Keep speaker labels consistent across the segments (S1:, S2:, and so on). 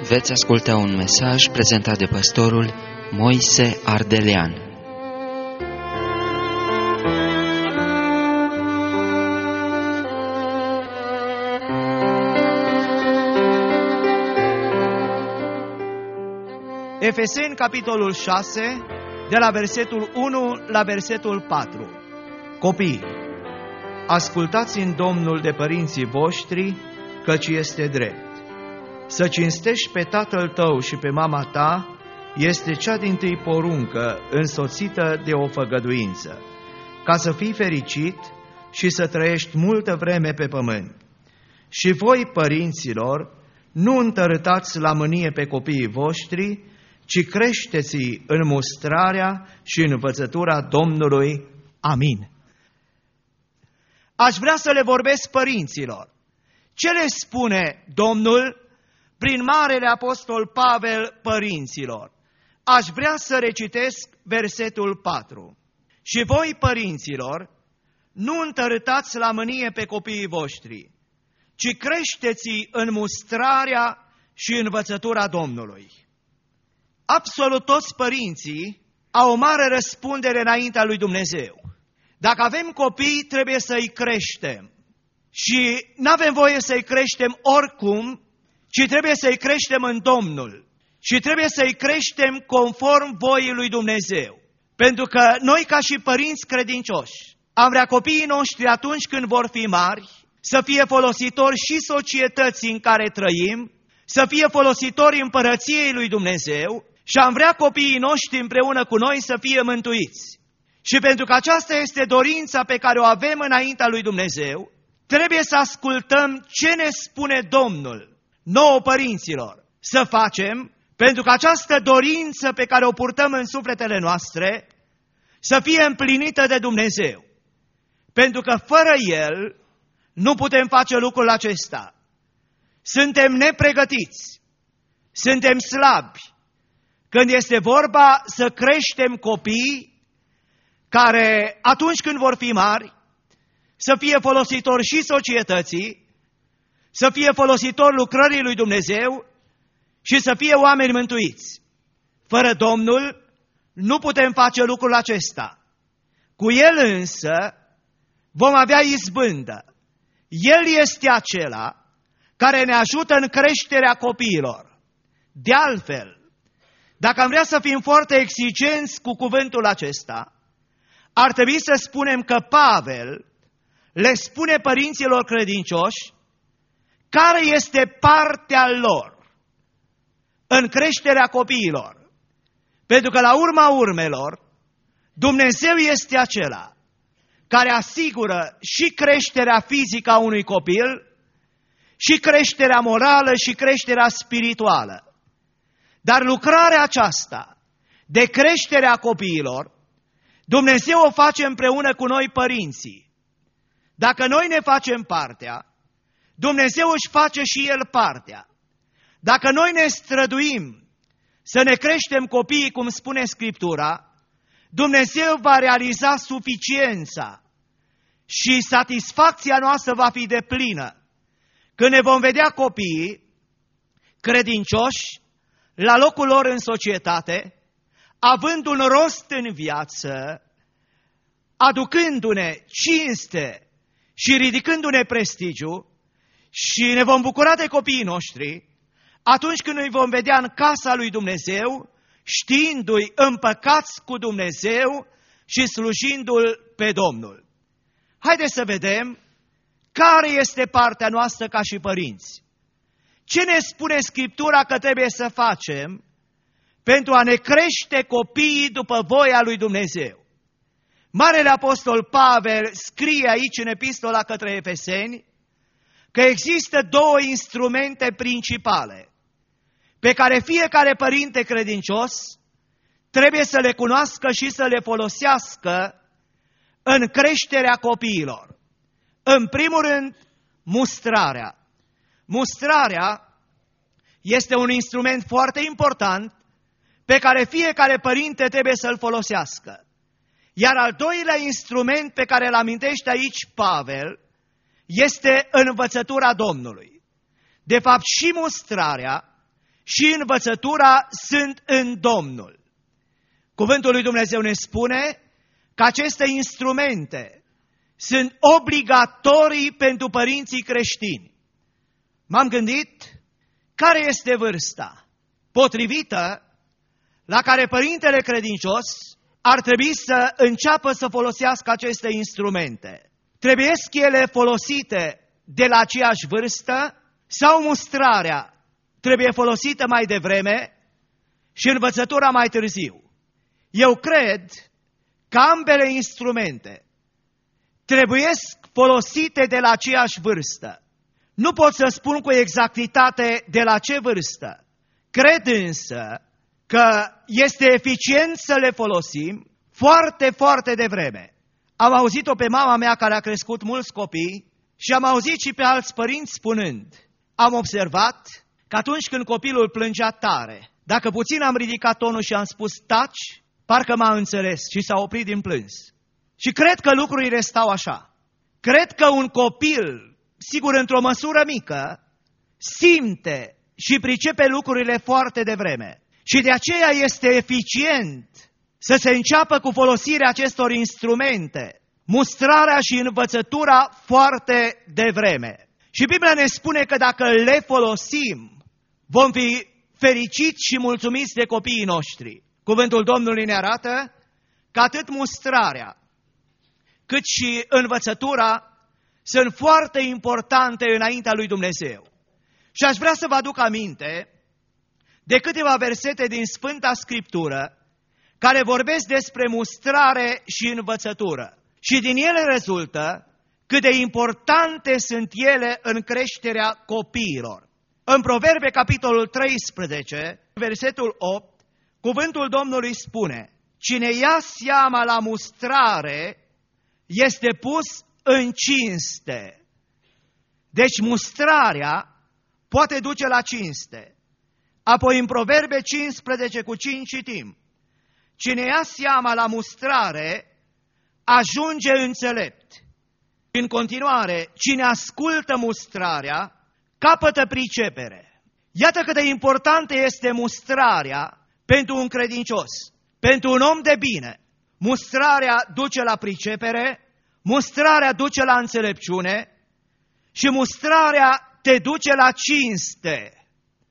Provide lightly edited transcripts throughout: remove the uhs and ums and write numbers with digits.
S1: Veți asculta un mesaj prezentat de pastorul Moise Ardelean.
S2: Efeseni, capitolul 6, de la versetul 1 la versetul 4. Copii, ascultați în Domnul de părinții voștri, căci este drept. Să cinstești pe tatăl tău și pe mama ta este cea dintâi poruncă, însoțită de o făgăduință, ca să fii fericit și să trăiești multă vreme pe pământ. Și voi, părinților, nu întărâtați la mânie pe copiii voștri, ci creșteți-i în mustrarea și în învățătura Domnului. Amin. Aș vrea să le vorbesc părinților. Ce le spune Domnul prin Marele Apostol Pavel părinților? Aș vrea să recitesc versetul 4. Și voi, părinților, nu întărâtați la mânie pe copiii voștri, ci creșteți-i în mustrarea și învățătura Domnului. Absolut toți părinții au o mare răspundere înaintea lui Dumnezeu. Dacă avem copii, trebuie să-i creștem. Și n-avem voie să-i creștem oricum, ci trebuie să-i creștem în Domnul. Și trebuie să-i creștem conform voii lui Dumnezeu. Pentru că noi, ca și părinți credincioși, am vrea copiii noștri atunci când vor fi mari să fie folositori și societății în care trăim, să fie folositori împărăției lui Dumnezeu și am vrea copiii noștri împreună cu noi să fie mântuiți. Și pentru că aceasta este dorința pe care o avem înaintea lui Dumnezeu, trebuie să ascultăm ce ne spune Domnul nouă părinților să facem, pentru că această dorință pe care o purtăm în sufletele noastre să fie împlinită de Dumnezeu. Pentru că fără El nu putem face lucrul acesta. Suntem nepregătiți, suntem slabi când este vorba să creștem copii care atunci când vor fi mari să fie folositori și societății, să fie folositori lucrării lui Dumnezeu și să fie oameni mântuiți. Fără Domnul nu putem face lucrul acesta. Cu El însă vom avea izbândă. El este acela care ne ajută în creșterea copiilor. De altfel, dacă am vrea să fim foarte exigenți cu cuvântul acesta, ar trebui să spunem că Pavel le spune părinților credincioși care este partea lor în creșterea copiilor. Pentru că la urma urmelor, Dumnezeu este acela care asigură și creșterea fizică a unui copil, și creșterea morală și creșterea spirituală. Dar lucrarea aceasta de creșterea copiilor, Dumnezeu o face împreună cu noi părinții. Dacă noi ne facem partea, Dumnezeu își face și El partea. Dacă noi ne străduim să ne creștem copiii, cum spune Scriptura, Dumnezeu va realiza suficiența și satisfacția noastră va fi deplină când ne vom vedea copiii credincioși la locul lor în societate, având un rost în viață, aducându-ne cinste și ridicându-ne prestigiu, și ne vom bucura de copiii noștri atunci când îi vom vedea în casa lui Dumnezeu, știindu-i împăcați cu Dumnezeu și slujindu-L pe Domnul. Haideți să vedem care este partea noastră ca și părinți. Ce ne spune Scriptura că trebuie să facem pentru a ne crește copiii după voia lui Dumnezeu? Marele Apostol Pavel scrie aici în epistola către Efeseni că există două instrumente principale pe care fiecare părinte credincios trebuie să le cunoască și să le folosească în creșterea copiilor. În primul rând, mustrarea. Mustrarea este un instrument foarte important pe care fiecare părinte trebuie să-l folosească. Iar al doilea instrument pe care îl amintește aici Pavel este învățătura Domnului. De fapt, și mustrarea și învățătura sunt în Domnul. Cuvântul lui Dumnezeu ne spune că aceste instrumente sunt obligatorii pentru părinții creștini. M-am gândit care este vârsta potrivită la care părintele credincios ar trebui să înceapă să folosească aceste instrumente. Trebuiesc ele folosite de la aceeași vârstă sau mustrarea trebuie folosită mai devreme și învățătura mai târziu? Eu cred că ambele instrumente trebuiesc folosite de la aceeași vârstă. Nu pot să spun cu exactitate de la ce vârstă. Cred însă că este eficient să le folosim foarte, foarte devreme. Am auzit-o pe mama mea care a crescut mulți copii și am auzit și pe alți părinți spunând, am observat că atunci când copilul plângea tare, dacă puțin am ridicat tonul și am spus taci, parcă m-a înțeles și s-a oprit din plâns. Și cred că lucrurile stau așa. Cred că un copil, sigur într-o măsură mică, simte și pricepe lucrurile foarte devreme. Și de aceea este eficient să se înceapă cu folosirea acestor instrumente, mustrarea și învățătura foarte devreme. Și Biblia ne spune că dacă le folosim, vom fi fericiți și mulțumiți de copiii noștri. Cuvântul Domnului ne arată că atât mustrarea cât și învățătura sunt foarte importante înaintea lui Dumnezeu. Și aș vrea să vă aduc aminte de câteva versete din Sfânta Scriptură care vorbesc despre mustrare și învățătură. Și din ele rezultă cât de importante sunt ele în creșterea copiilor. În Proverbe, capitolul 13, versetul 8, cuvântul Domnului spune: cine ia seama la mustrare este pus în cinste. Deci mustrarea poate duce la cinste. Apoi în Proverbe 15:5 citim: cine ia seama la mustrare ajunge înțelept. În continuare, cine ascultă mustrarea capătă pricepere. Iată cât de importantă este mustrarea pentru un credincios, pentru un om de bine. Mustrarea duce la pricepere, mustrarea duce la înțelepciune și mustrarea te duce la cinste.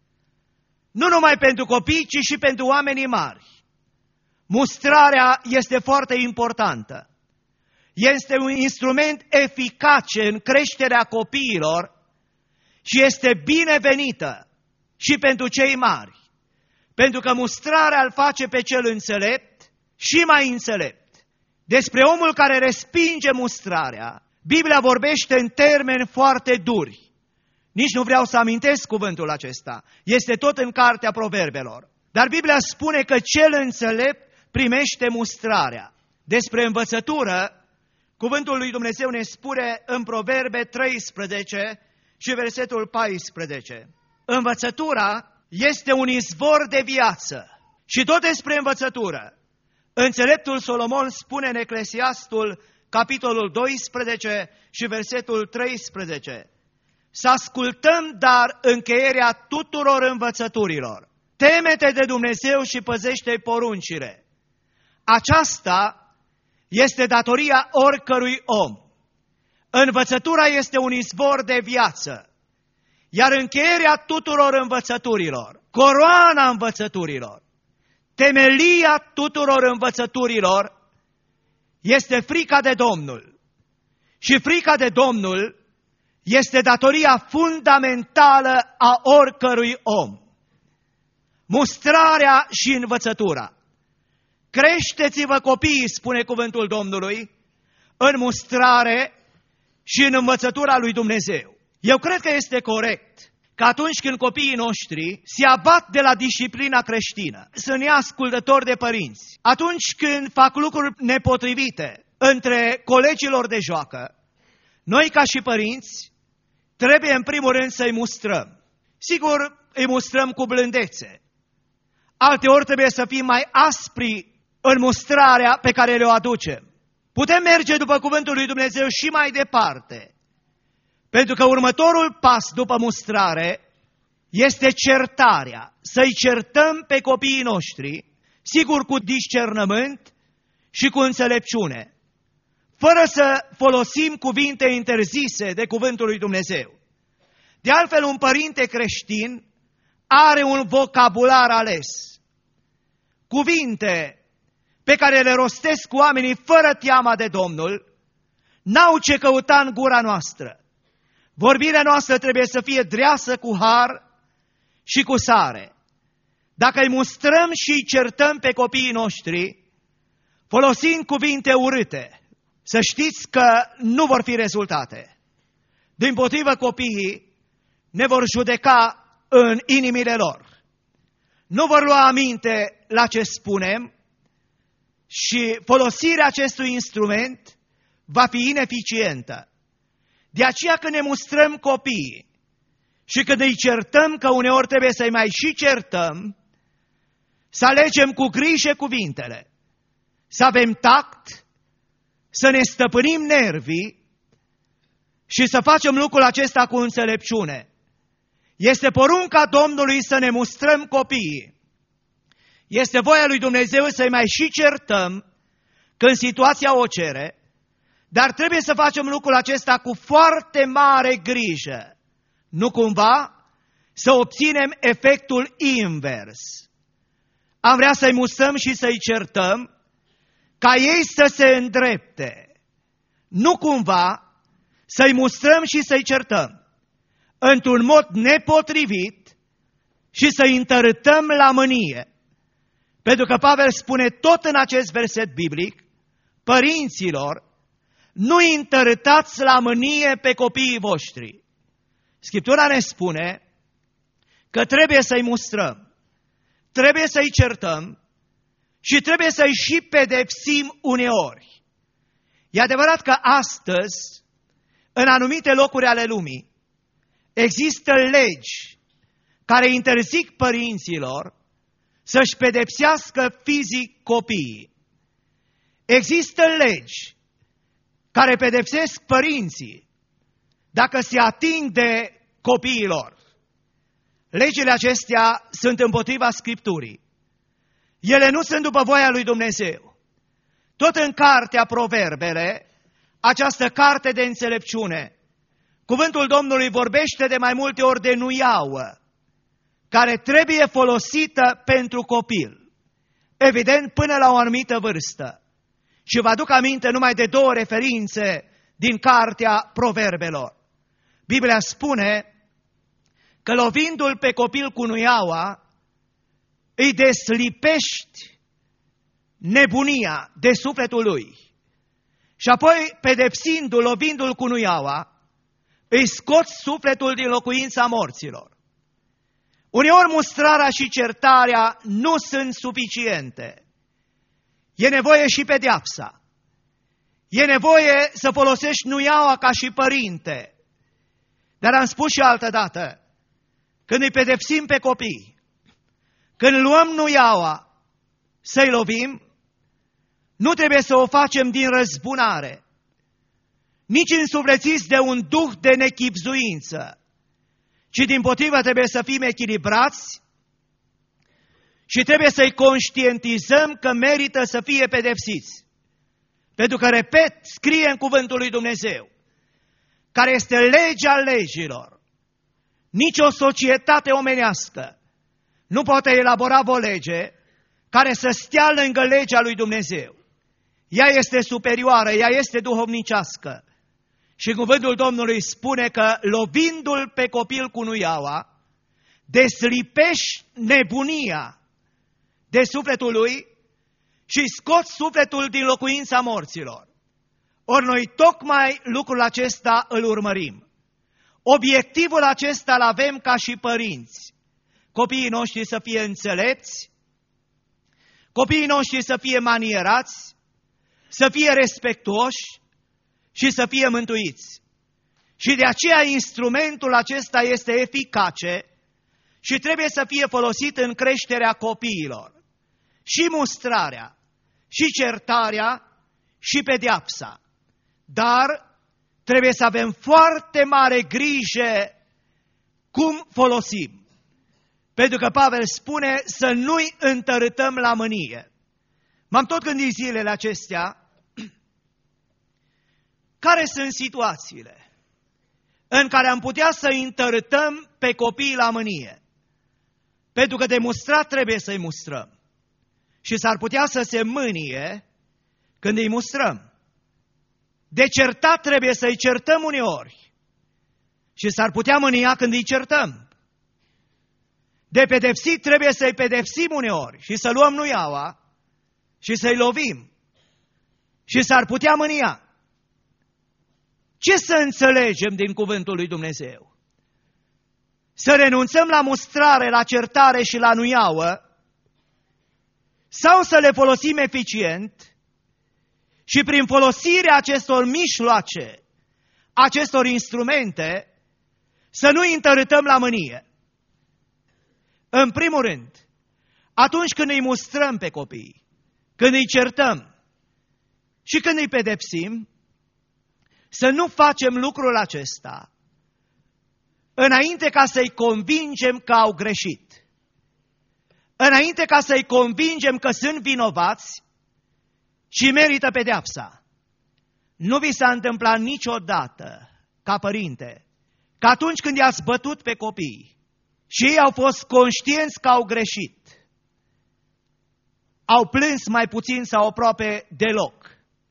S2: Nu numai pentru copii, ci și pentru oamenii mari. Mustrarea este foarte importantă. Este un instrument eficace în creșterea copiilor și este binevenită și pentru cei mari. Pentru că mustrarea îl face pe cel înțelept și mai înțelept. Despre omul care respinge mustrarea, Biblia vorbește în termeni foarte duri. Nici nu vreau să amintesc cuvântul acesta. Este tot în cartea Proverbelor. Dar Biblia spune că cel înțelept primește mustrarea. Despre învățătură, cuvântul lui Dumnezeu ne spune în Proverbe 13 și versetul 14. Învățătura este un izvor de viață. Și tot despre învățătură. Înțeleptul Solomon spune în Eclesiastul, capitolul 12 și versetul 13. Să ascultăm dar încheierea tuturor învățăturilor. Teme-te de Dumnezeu și păzește poruncile. Aceasta este datoria oricărui om. Învățătura este un izvor de viață. Iar încheierea tuturor învățăturilor, coroana învățăturilor, temelia tuturor învățăturilor este frica de Domnul. Și frica de Domnul este datoria fundamentală a oricărui om. Mustrarea și învățătura. Creșteți-vă copiii, spune cuvântul Domnului, în mustrare și în învățătura lui Dumnezeu. Eu cred că este corect că atunci când copiii noștri se abat de la disciplina creștină, sunt neascultători de părinți, atunci când fac lucruri nepotrivite între colegilor de joacă, noi ca și părinți trebuie în primul rând să-i mustrăm. Sigur, îi mustrăm cu blândețe. Alteori trebuie să fim mai aspri în mustrarea pe care le-o aducem. Putem merge după cuvântul lui Dumnezeu și mai departe. Pentru că următorul pas după mustrare este certarea, să-i certăm pe copiii noștri, sigur cu discernământ și cu înțelepciune, fără să folosim cuvinte interzise de cuvântul lui Dumnezeu. De altfel, un părinte creștin are un vocabular ales. Cuvinte pe care le rostesc oamenii fără teama de Domnul, n-au ce căuta în gura noastră. Vorbirea noastră trebuie să fie dreasă cu har și cu sare. Dacă îi mustrăm și îi certăm pe copiii noștri, folosind cuvinte urâte, să știți că nu vor fi rezultate. Dimpotrivă, copiii ne vor judeca în inimile lor. Nu vor lua aminte la ce spunem și folosirea acestui instrument va fi ineficientă. De aceea când ne mustrăm copiii și când îi certăm, că uneori trebuie să-i mai și certăm, să alegem cu grijă cuvintele, să avem tact, să ne stăpânim nervii și să facem lucrul acesta cu înțelepciune. Este porunca Domnului să ne mustrăm copiii. Este voia lui Dumnezeu să-i mai și certăm când situația o cere, dar trebuie să facem lucrul acesta cu foarte mare grijă. Nu cumva să obținem efectul invers. Am vrea să-i mustrăm și să-i certăm ca ei să se îndrepte. Nu cumva să-i mustrăm și să-i certăm într-un mod nepotrivit și să-i întărâtăm la mânie. Pentru că Pavel spune tot în acest verset biblic, părinților, nu întărâtați la mânie pe copiii voștri. Scriptura ne spune că trebuie să-i mustrăm, trebuie să-i certăm și trebuie să-i și pedepsim uneori. E adevărat că astăzi, în anumite locuri ale lumii, există legi care interzic părinților să-și pedepsească fizic copiii. Există legi care pedepsesc părinții dacă se ating de copiilor. Legile acestea sunt împotriva Scripturii. Ele nu sunt după voia lui Dumnezeu. Tot în cartea Proverbele, această carte de înțelepciune, cuvântul Domnului vorbește de mai multe ori de nuiauă, care trebuie folosită pentru copil, evident până la o anumită vârstă. Și vă aduc aminte numai de 2 referințe din cartea Proverbelor. Biblia spune că lovindu-l pe copil cu nuiaua, îi deslipești nebunia de sufletul lui. Și apoi, pedepsindu-l, lovindu-l cu nuiaua, îi scoți sufletul din locuința morților. Uneori mustrarea și certarea nu sunt suficiente. E nevoie și pedeapsa. E nevoie să folosești nuiaua ca și părinte. Dar am spus și altă dată, când îi pedepsim pe copii, când luăm nuiaua să-i lovim, nu trebuie să o facem din răzbunare, nici însuflețiți de un duh de nechibzuință, ci dimpotrivă trebuie să fim echilibrați și trebuie să-i conștientizăm că merită să fie pedepsiți. Pentru că, repet, scrie în cuvântul lui Dumnezeu, care este legea legilor. Nici o societate omenească nu poate elabora o lege care să stea lângă legea lui Dumnezeu. Ea este superioară, ea este duhovnicească. Și cuvântul Domnului spune că, lovindu-l pe copil cu nuiaua, deslipești nebunia de sufletul lui și scoți sufletul din locuința morților. Ori noi tocmai lucrul acesta îl urmărim. Obiectivul acesta îl avem ca și părinți. Copiii noștri să fie înțelepți, copiii noștri să fie manierați, să fie respectuoși și să fie mântuiți. Și de aceea instrumentul acesta este eficace și trebuie să fie folosit în creșterea copiilor. Și mustrarea, și certarea, și pedeapsa. Dar trebuie să avem foarte mare grijă cum folosim. Pentru că Pavel spune să nu-i întărâtăm la mânie. M-am tot gândit zilele acestea, care sunt situațiile în care am putea să întărâtăm pe copiii la mânie. Pentru că de mustrat trebuie să-i mustrăm. Și s-ar putea să se mânie când îi mustrăm. De certat trebuie să-i certăm uneori. Și s-ar putea mânia când îi certăm. De pedepsit trebuie să-i pedepsim uneori și să luăm nuiaua și să-i lovim. Și s-ar putea mânia. Ce să înțelegem din cuvântul lui Dumnezeu? Să renunțăm la mustrare, la certare și la nuiauă sau să le folosim eficient și prin folosirea acestor mijloace, acestor instrumente, să nu îi întărâtăm la mânie. În primul rând, atunci când îi mustrăm pe copii, când îi certăm și când îi pedepsim, să nu facem lucrul acesta înainte ca să-i convingem că au greșit, înainte ca să-i convingem că sunt vinovați și merită pedeapsa. Nu vi s-a întâmplat niciodată, ca părinte, că atunci când i-ați bătut pe copii și ei au fost conștienți că au greșit, au plâns mai puțin sau aproape deloc.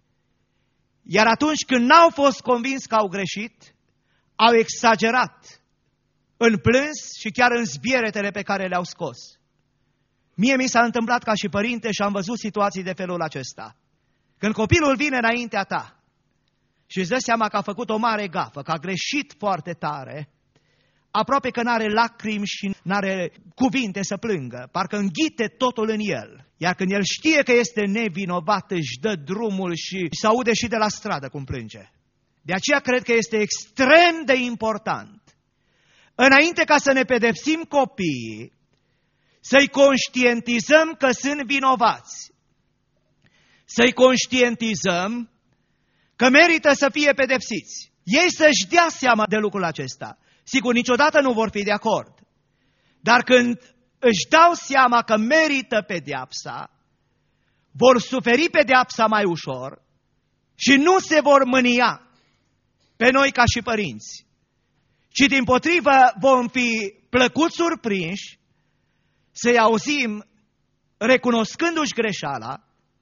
S2: Iar atunci când n-au fost convinși că au greșit, au exagerat în plâns și chiar în zbieretele pe care le-au scos. Mie mi s-a întâmplat ca și părinte și am văzut situații de felul acesta. Când copilul vine înaintea ta și îți dă seama că a făcut o mare gafă, că a greșit foarte tare, aproape că n-are lacrimi și n-are cuvinte să plângă, parcă înghite totul în el. Iar când el știe că este nevinovat, își dă drumul și se aude și de la stradă cum plânge. De aceea cred că este extrem de important, înainte ca să ne pedepsim copiii, să-i conștientizăm că sunt vinovați, să-i conștientizăm că merită să fie pedepsiți. Ei să-și dea seama de lucrul acesta. Sigur, niciodată nu vor fi de acord. Dar când își dau seama că merită pedeapsa, vor suferi pedeapsa mai ușor și nu se vor mânia pe noi ca și părinți, ci dimpotrivă vom fi plăcut surprinși să-i auzim recunoscându-și greșeala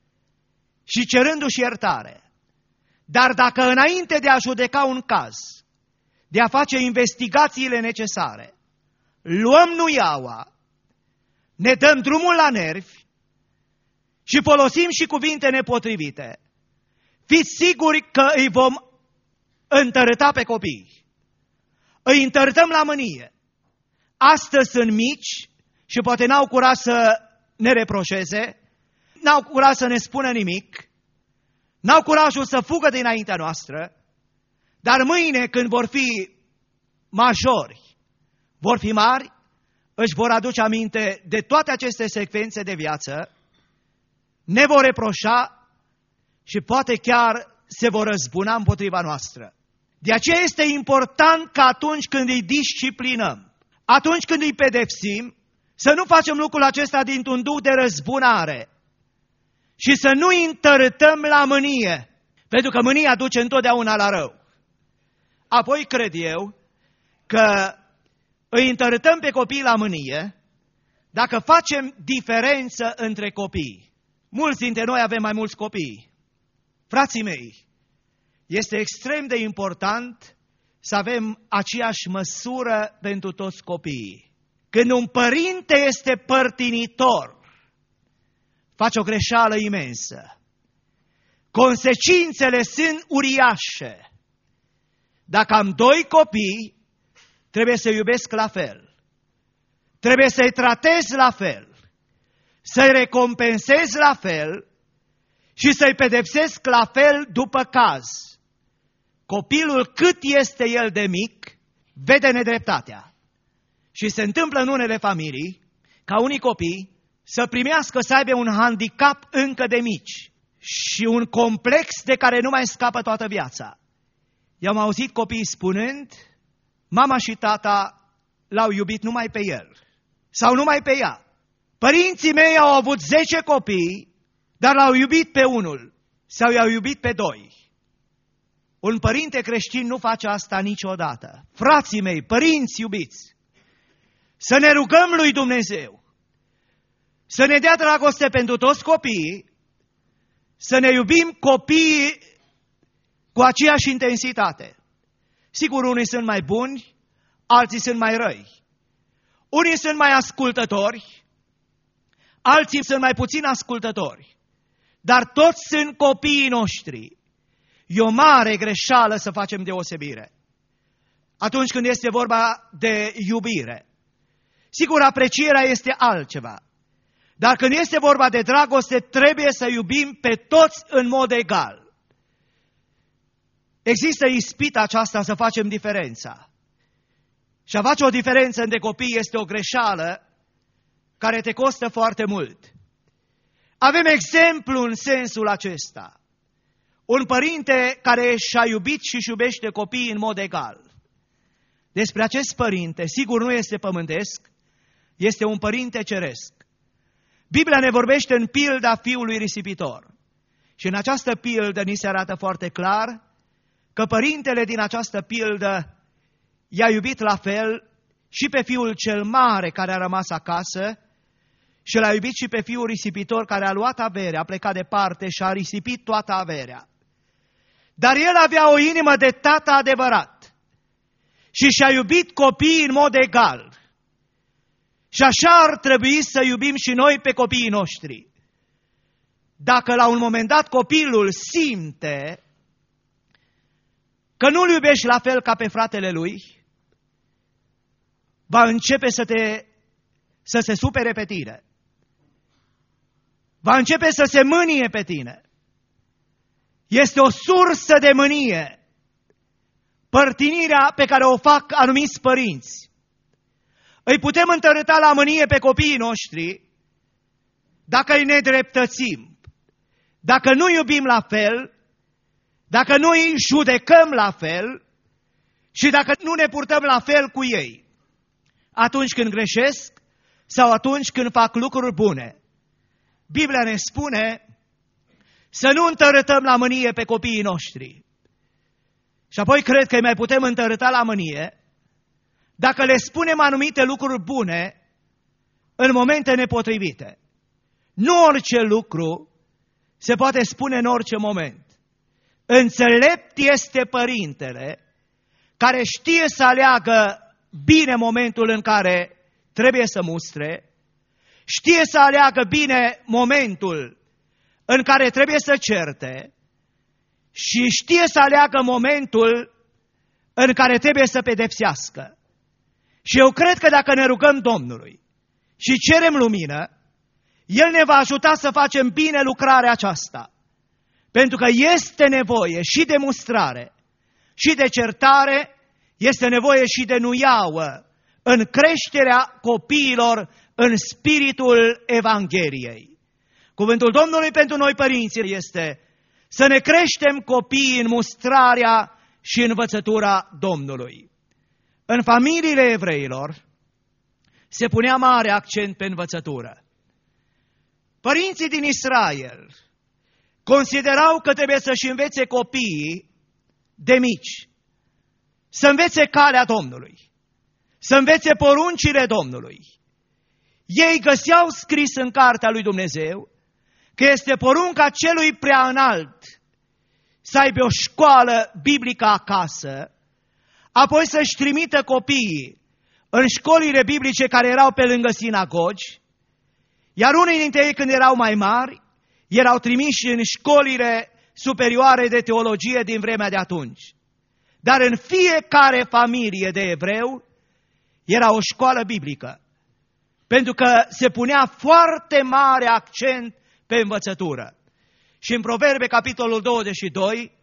S2: și cerându-și iertare. Dar dacă înainte de a judeca un caz, de a face investigațiile necesare, luăm nuiaua, ne dăm drumul la nervi și folosim și cuvinte nepotrivite, fiți siguri că îi vom întărâta pe copii. Îi întărâtăm la mânie. Astăzi sunt mici și poate n-au curaj să ne reproșeze, n-au curaj să ne spună nimic, n-au curajul să fugă dinaintea noastră, dar mâine când vor fi majori, vor fi mari, își vor aduce aminte de toate aceste secvențe de viață, ne vor reproșa și poate chiar se vor răzbuna împotriva noastră. De aceea este important că atunci când îi disciplinăm, atunci când îi pedepsim, să nu facem lucrul acesta dintr-un duh de răzbunare și să nu îi întărâtăm la mânie, pentru că mânia duce întotdeauna la rău. Apoi cred eu că îi întărâtăm pe copii la mânie dacă facem diferență între copii. Mulți dintre noi avem mai mulți copii. Frații mei, este extrem de important să avem aceeași măsură pentru toți copiii. Când un părinte este părtinitor, face o greșeală imensă. Consecințele sunt uriașe. Dacă am 2 copii, trebuie să-i iubesc la fel. Trebuie să-i tratez la fel. Să-i recompensez la fel și să-i pedepsesc la fel după caz. Copilul, cât este el de mic, vede nedreptatea. Și se întâmplă în unele familii ca unii copii să primească, să aibă un handicap încă de mici și un complex de care nu mai scapă toată viața. I-am auzit copiii spunând, mama și tata l-au iubit numai pe el. sau numai pe ea. Părinții mei au avut 10 copii, dar l-au iubit pe unul sau i-au iubit pe 2. Un părinte creștin nu face asta niciodată. Frații mei, părinți iubiți, să ne rugăm lui Dumnezeu, să ne dea dragoste pentru toți copiii, să ne iubim copiii cu aceeași intensitate. Sigur, unii sunt mai buni, alții sunt mai răi. Unii sunt mai ascultători, alții sunt mai puțin ascultători. Dar toți sunt copiii noștri. E o mare greșeală să facem deosebire atunci când este vorba de iubire. Sigur, aprecierea este altceva. Dar când este vorba de dragoste, trebuie să iubim pe toți în mod egal. Există ispita aceasta să facem diferența. Și a face o diferență între copii este o greșeală care te costă foarte mult. Avem exemplu în sensul acesta. Un părinte care și-a iubit și își iubește copiii în mod egal. Despre acest părinte, sigur nu este pământesc, este un părinte ceresc. Biblia ne vorbește în pilda fiului risipitor. Și în această pildă ni se arată foarte clar că părintele din această pildă i-a iubit la fel și pe fiul cel mare care a rămas acasă și l-a iubit și pe fiul risipitor care a luat averea, a plecat departe și a risipit toată averea. Dar el avea o inimă de tată adevărat și și-a iubit copiii în mod egal. Și așa ar trebui să iubim și noi pe copiii noștri. Dacă la un moment dat copilul simte că nu-l iubești la fel ca pe fratele lui, va începe să se supere pe tine. Va începe să se mânie pe tine. Este o sursă de mânie părtinirea pe care o fac anumiți părinți. Îi putem întărâta la mânie pe copiii noștri dacă îi nedreptățim, dacă nu iubim la fel, dacă nu îi judecăm la fel și dacă nu ne purtăm la fel cu ei. Atunci când greșesc sau atunci când fac lucruri bune. Biblia ne spune să nu întărâtăm la mânie pe copiii noștri. Și apoi cred că îi mai putem întărâta la mânie dacă le spunem anumite lucruri bune în momente nepotrivite. Nu orice lucru se poate spune în orice moment. Înțelept este părintele care știe să aleagă bine momentul în care trebuie să mustre, știe să aleagă bine momentul în care trebuie să certe și știe să aleagă momentul în care trebuie să pedepsească. Și eu cred că dacă ne rugăm Domnului și cerem lumină, El ne va ajuta să facem bine lucrarea aceasta. Pentru că este nevoie și de mustrare și de certare, este nevoie și de nuiauă în creșterea copiilor în spiritul Evangheliei. Cuvântul Domnului pentru noi părinții este să ne creștem copiii în mustrarea și învățătura Domnului. În familiile evreilor se punea mare accent pe învățătură. Părinții din Israel considerau că trebuie să-și învețe copiii de mici, să învețe calea Domnului, să învețe poruncile Domnului. Ei găseau scris în cartea lui Dumnezeu că este porunca celui prea înalt să aibă o școală biblică acasă, apoi să-și trimită copiii în școlile biblice care erau pe lângă sinagogi, iar unii dintre ei, când erau mai mari, erau trimiși în școlile superioare de teologie din vremea de atunci. Dar în fiecare familie de evreu era o școală biblică, pentru că se punea foarte mare accent pe învățătură. Și în Proverbe, capitolul 22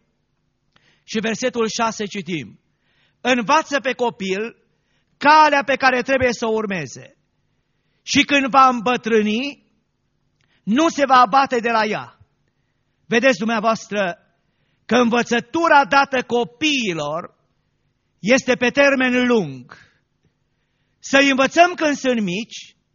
S2: și versetul 6 citim: învață pe copil calea pe care trebuie să o urmeze și când va îmbătrâni, nu se va abate de la ea. Vedeți dumneavoastră că învățătura dată copiilor este pe termen lung. Să-i învățăm când sunt mici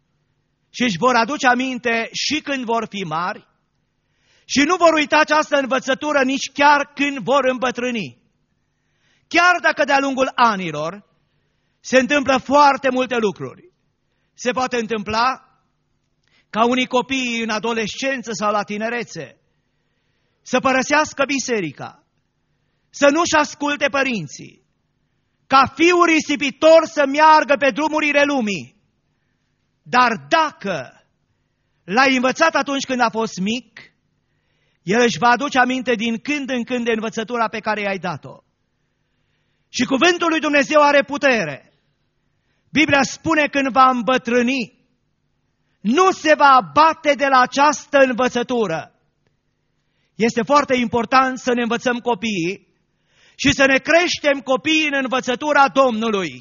S2: și își vor aduce aminte și când vor fi mari și nu vor uita această învățătură nici chiar când vor îmbătrâni. Chiar dacă de-a lungul anilor se întâmplă foarte multe lucruri. Se poate întâmpla ca unii copii în adolescență sau la tinerețe să părăsească biserica, să nu-și asculte părinții, ca fiul risipitor să meargă pe drumurile lumii. Dar dacă l-ai învățat atunci când a fost mic, el își va aduce aminte din când în când de învățătura pe care i-ai dat-o. Și cuvântul lui Dumnezeu are putere. Biblia spune când va îmbătrâni, nu se va abate de la această învățătură. Este foarte important să ne învățăm copiii și să ne creștem copiii în învățătura Domnului.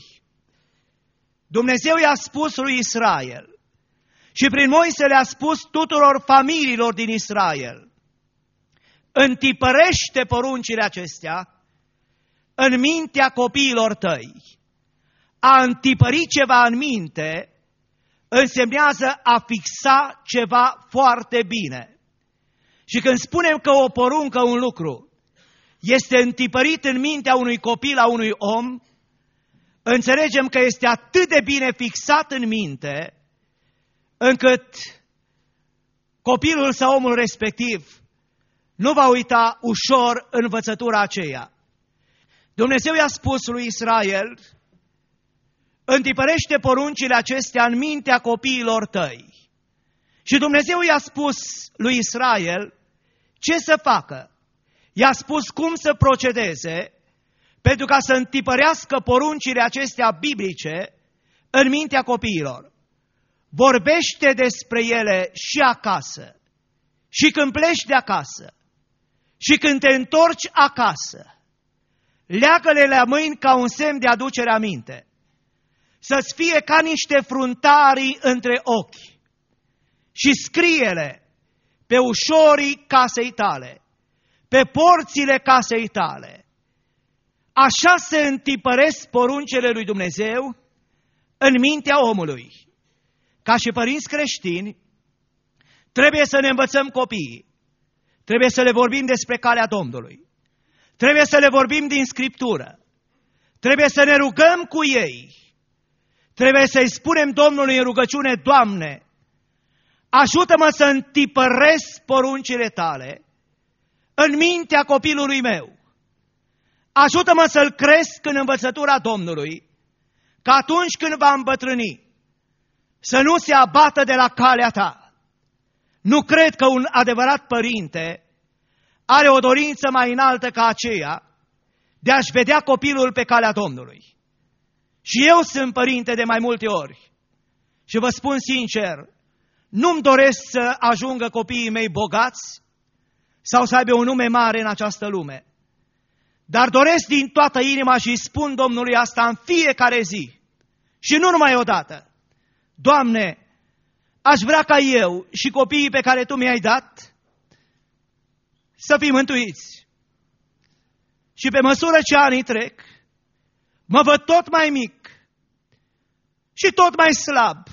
S2: Dumnezeu i-a spus lui Israel și prin Moise le-a spus tuturor familiilor din Israel: întipărește poruncile acestea în mintea copiilor tăi. A întipări ceva în minte însemnează a fixa ceva foarte bine. Și când spunem că o poruncă, un lucru, este întipărit în mintea unui copil, a unui om, înțelegem că este atât de bine fixat în minte, încât copilul sau omul respectiv nu va uita ușor învățătura aceea. Dumnezeu i-a spus lui Israel: întipărește poruncile acestea în mintea copiilor tăi. Și Dumnezeu i-a spus lui Israel ce să facă. I-a spus cum să procedeze pentru ca să întipărească poruncile acestea biblice în mintea copiilor. Vorbește despre ele și acasă, și când pleci de acasă, și când te întorci acasă. Leagă-le la mâini ca un semn de aducere aminte. Să-ți fie ca niște fruntarii între ochi. Și scrie-le pe ușorii casei tale, pe porțile casei tale. Așa se întipăresc poruncile lui Dumnezeu în mintea omului. Ca și părinți creștini, trebuie să ne învățăm copiii. Trebuie să le vorbim despre calea Domnului. Trebuie să le vorbim din Scriptură. Trebuie să ne rugăm cu ei. Trebuie să-i spunem Domnului în rugăciune: Doamne, ajută-mă să întipăresc poruncile tale în mintea copilului meu. Ajută-mă să-l cresc în învățătura Domnului, că atunci când va îmbătrâni, să nu se abată de la calea ta. Nu cred că un adevărat părinte are o dorință mai înaltă ca aceea de a-și vedea copilul pe calea Domnului. Și eu sunt părinte de mai multe ori și vă spun sincer, nu-mi doresc să ajungă copiii mei bogați sau să aibă un nume mare în această lume. Dar doresc din toată inima și îi spun Domnului asta în fiecare zi și nu numai odată: Doamne, aș vrea ca eu și copiii pe care Tu mi-ai dat să fim mântuiți. Și pe măsură ce anii trec, mă văd tot mai mic și tot mai slab.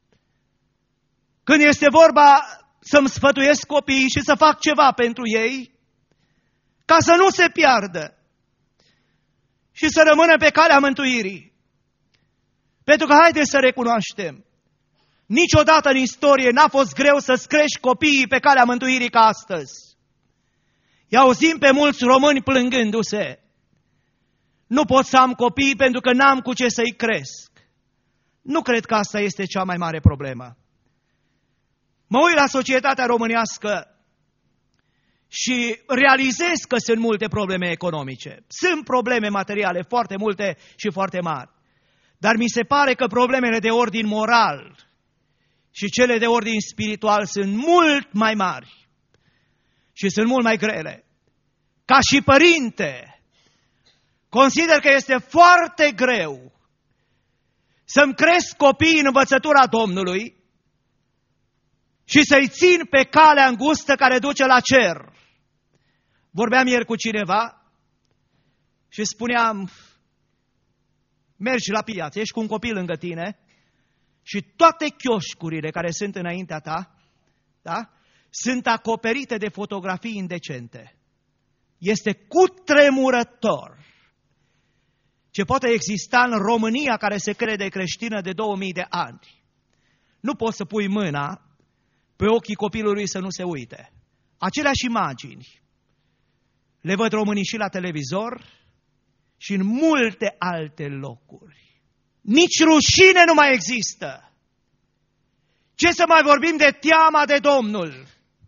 S2: Când este vorba să-mi sfătuiesc copiii și să fac ceva pentru ei, ca să nu se piardă și să rămână pe calea mântuirii. Pentru că haideți să recunoaștem, niciodată în istorie n-a fost greu să-ți crești copiii pe calea mântuirii ca astăzi. I-auzim pe mulți români plângându-se: nu pot să am copii pentru că n-am cu ce să-i cresc. Nu cred că asta este cea mai mare problemă. Mă uit la societatea românească și realizez că sunt multe probleme economice. Sunt probleme materiale foarte multe și foarte mari. Dar mi se pare că problemele de ordin moral și cele de ordin spiritual sunt mult mai mari și sunt mult mai grele. Ca și părinte, consider că este foarte greu să-mi cresc copiii în învățătura Domnului și să-i țin pe calea îngustă care duce la cer. Vorbeam ieri cu cineva și spuneam: mergi la piață, ești cu un copil lângă tine și toate chioșcurile care sunt înaintea ta, da, sunt acoperite de fotografii indecente. Este cutremurător ce poate exista în România, care se crede creștină de 2000 de ani. Nu poți să pui mâna pe ochii copilului să nu se uite. Aceleași imagini le văd românii și la televizor și în multe alte locuri. Nici rușine nu mai există. Ce să mai vorbim de teama de Domnul?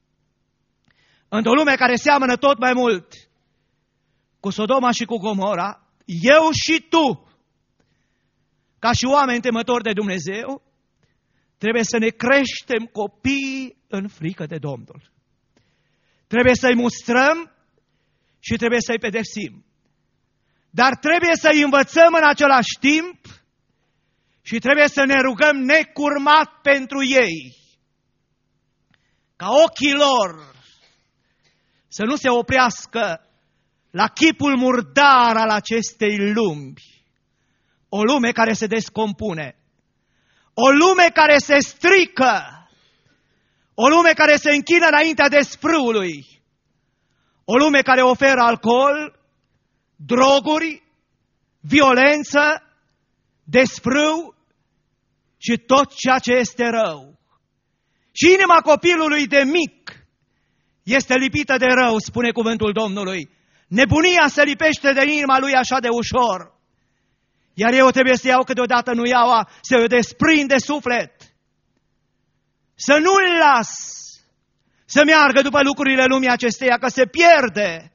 S2: Într-o lume care seamănă tot mai mult cu Sodoma și cu Gomora, eu și tu, ca și oameni temători de Dumnezeu, trebuie să ne creștem copiii în frică de Domnul. Trebuie să-i mustrăm și trebuie să-i pedepsim. Dar trebuie să-i învățăm în același timp și trebuie să ne rugăm necurmat pentru ei. Ca ochii lor să nu se oprească la chipul murdar al acestei lumi. O lume care se descompune. O lume care se strică. O lume care se închină înaintea desfrâului. O lume care oferă alcool, droguri, violență, desfrâu și tot ceea ce este rău. Și inima copilului de mic este lipită de rău, spune cuvântul Domnului. Nebunia se lipește de inima lui așa de ușor. Iar eu trebuie să iau câteodată nuiaua, să o desprind de suflet. Să nu-l las să meargă după lucrurile lumii acesteia, că se pierde.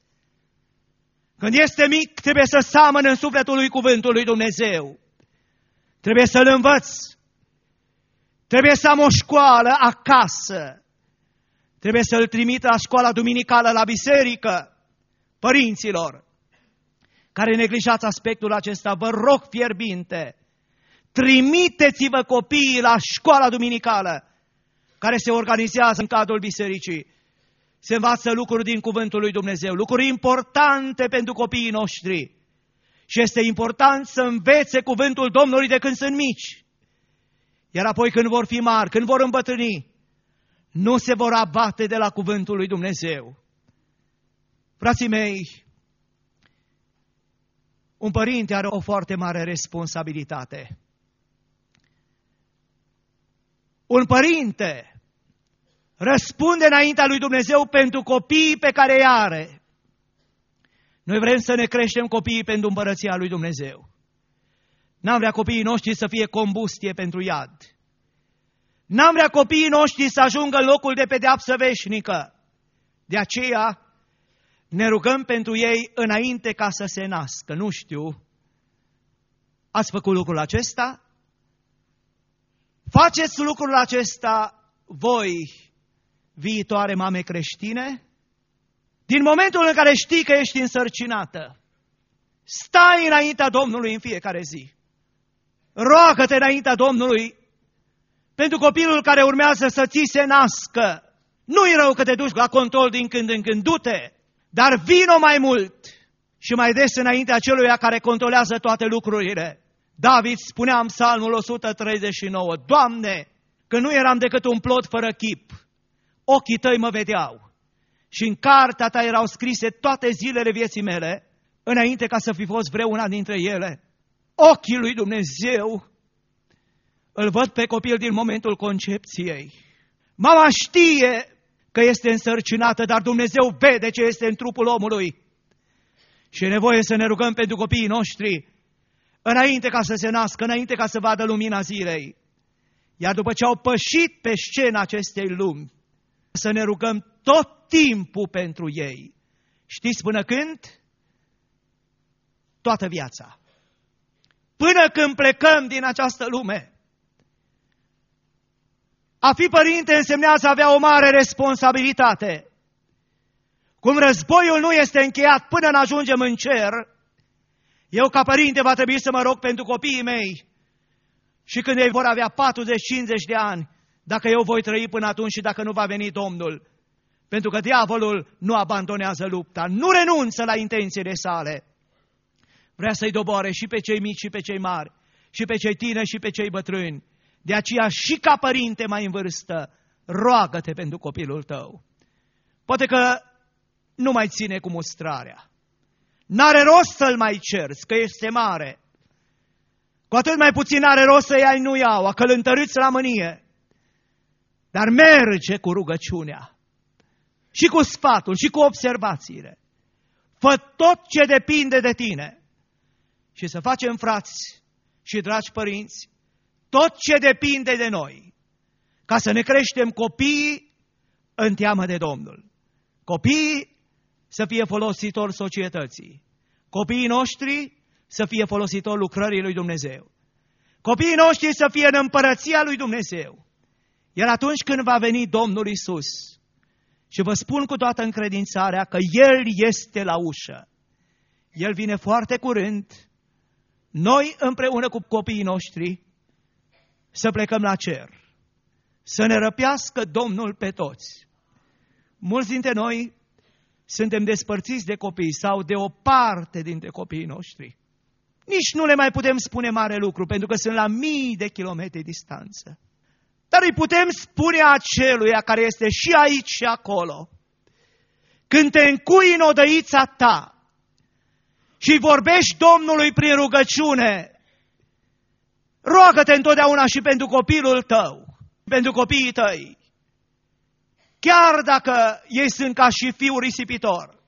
S2: Când este mic, trebuie să seamănă în sufletul lui cuvântul lui Dumnezeu. Trebuie să-l învăț. Trebuie să am o școală acasă. Trebuie să-l trimit la școala duminicală, la biserică. Părinților care neglijați aspectul acesta, vă rog fierbinte, trimiteți-vă copiii la școala duminicală care se organizează în cadrul bisericii. Se învață lucruri din cuvântul lui Dumnezeu, lucruri importante pentru copiii noștri. Și este important să învețe cuvântul Domnului de când sunt mici. Iar apoi când vor fi mari, când vor îmbătrâni, nu se vor abate de la cuvântul lui Dumnezeu. Frații mei, un părinte are o foarte mare responsabilitate. Un părinte răspunde înaintea lui Dumnezeu pentru copiii pe care îi are. Noi vrem să ne creștem copiii pentru împărăția lui Dumnezeu. N-am vrea copiii noștri să fie combustie pentru iad. N-am vrea copiii noștri să ajungă în locul de pedeapsă veșnică. De aceea ne rugăm pentru ei înainte ca să se nască. Nu știu, ați făcut lucrul acesta? Faceți lucrul acesta voi, viitoare mame creștine? Din momentul în care știi că ești însărcinată, stai înaintea Domnului în fiecare zi. Roagă-te înaintea Domnului pentru copilul care urmează să ți se nască. Nu-i rău că te duci la control din când în când, du-te, dar vino mai mult și mai des înaintea celuia care controlează toate lucrurile. David spunea în Psalmul 139, Doamne, că nu eram decât un plod fără chip, ochii tăi mă vedeau și în cartea ta erau scrise toate zilele vieții mele, înainte ca să fi fost vreuna dintre ele. Ochii lui Dumnezeu îl văd pe copil din momentul concepției. Mama știe că este însărcinată, dar Dumnezeu vede ce este în trupul omului. Și e nevoie să ne rugăm pentru copiii noștri, înainte ca să se nască, înainte ca să vadă lumina zilei. Iar după ce au pășit pe scena acestei lumi, să ne rugăm tot timpul pentru ei. Știți până când? Toată viața. Până când plecăm din această lume. A fi părinte însemnează a avea o mare responsabilitate. Cum războiul nu este încheiat până ne ajungem în cer, eu ca părinte va trebui să mă rog pentru copiii mei și când ei vor avea 40-50 de ani, dacă eu voi trăi până atunci și dacă nu va veni Domnul. Pentru că diavolul nu abandonează lupta, nu renunță la intențiile sale. Vrea să-i doboare și pe cei mici și pe cei mari, și pe cei tineri și pe cei bătrâni. De aceea și ca părinte mai în vârstă, roagă-te pentru copilul tău. Poate că nu mai ține cu mustrarea. N-are rost să-l mai cerți, că este mare. Cu atât mai puțin are rost să iai nu iaua, că-l întărâți la mânie. Dar merge cu rugăciunea și cu sfatul și cu observațiile. Fă tot ce depinde de tine. Și să facem, frați și dragi părinți, tot ce depinde de noi, ca să ne creștem copiii în teamă de Domnul. Copiii să fie folositori societății. Copiii noștri să fie folositori lucrării lui Dumnezeu. Copiii noștri să fie în împărăția lui Dumnezeu. Iar atunci când va veni Domnul Iisus, și vă spun cu toată încredințarea că El este la ușă, El vine foarte curând, noi împreună cu copiii noștri să plecăm la cer, să ne răpească Domnul pe toți. Mulți dintre noi suntem despărțiți de copii sau de o parte dintre copiii noștri. Nici nu le mai putem spune mare lucru, pentru că sunt la mii de kilometri distanță. Dar îi putem spune aceluia care este și aici și acolo. Când te încui în odăița ta și vorbești Domnului prin rugăciune, roagă-te întotdeauna și pentru copilul tău, pentru copiii tăi. Chiar dacă ei sunt ca și fiul risipitor,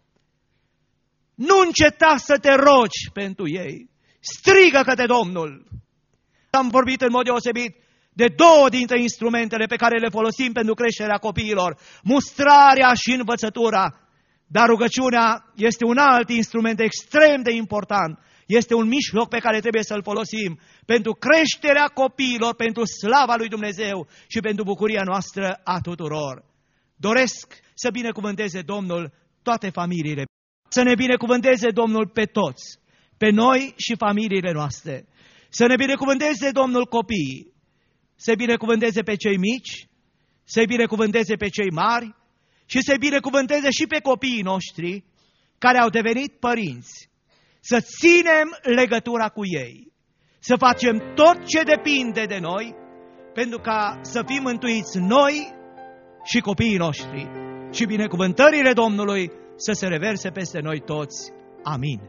S2: nu înceta să te rogi pentru ei. Strigă către Domnul. Am vorbit în mod deosebit de două dintre instrumentele pe care le folosim pentru creșterea copiilor, mustrarea și învățătura. Dar rugăciunea este un alt instrument extrem de important. Este un mijloc pe care trebuie să-l folosim pentru creșterea copiilor, pentru slava lui Dumnezeu și pentru bucuria noastră a tuturor. Doresc să binecuvânteze Domnul toate familiile. Să ne binecuvânteze Domnul pe toți, pe noi și familiile noastre. Să ne binecuvânteze Domnul copiii, să binecuvânteze pe cei mici, să binecuvânteze pe cei mari și să binecuvânteze și pe copiii noștri care au devenit părinți. Să ținem legătura cu ei, să facem tot ce depinde de noi pentru ca să fim mântuiți noi și copiii noștri și binecuvântările Domnului să se reverse peste noi toți. Amin.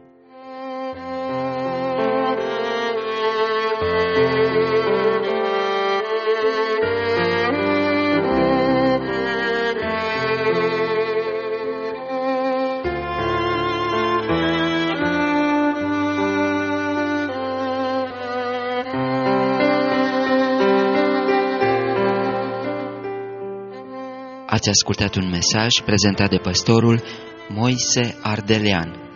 S1: Ați ascultat un mesaj prezentat de pastorul Moise Ardelean.